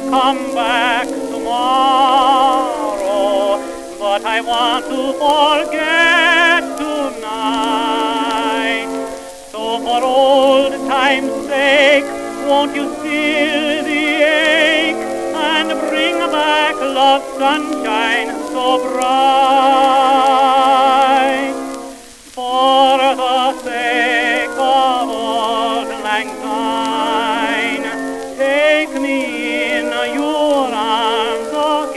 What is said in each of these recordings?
come back tomorrow, but I want to forget tonight. So for old time's sake, won't you still the ache and bring back love's sunshine so bright? For the sake of old lang syne, take me in your arms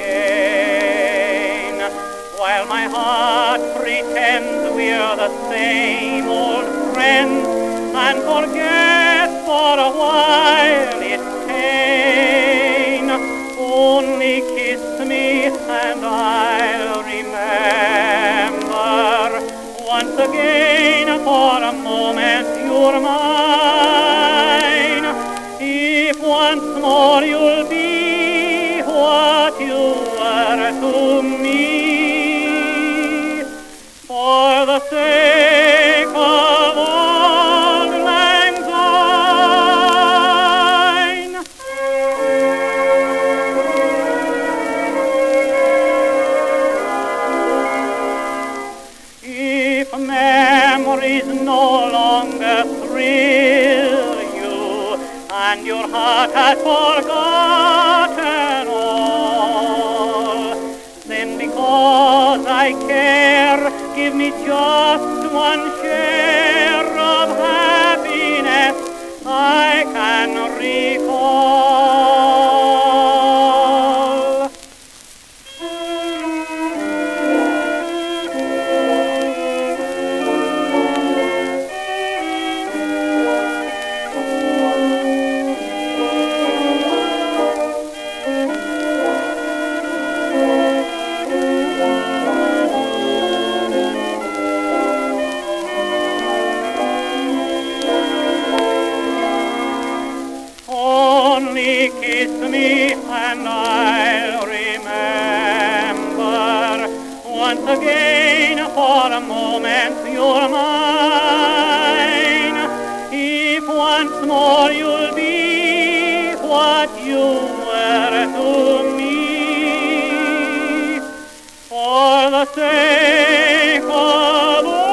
again, while my heart pretends we're the same old friends, and forget for a while its pain. Only kiss me and I'll remember once again for a moment you're mine. If once more you'll be what you were to me, for the sake of old lang syne. If memories no longer thrill you, and your heart has forgotten all, then because I care, give me just one share of happiness I can recall. Only kiss me and I'll remember once again for a moment you're mine. If once more you'll be what you were to me, for the sake of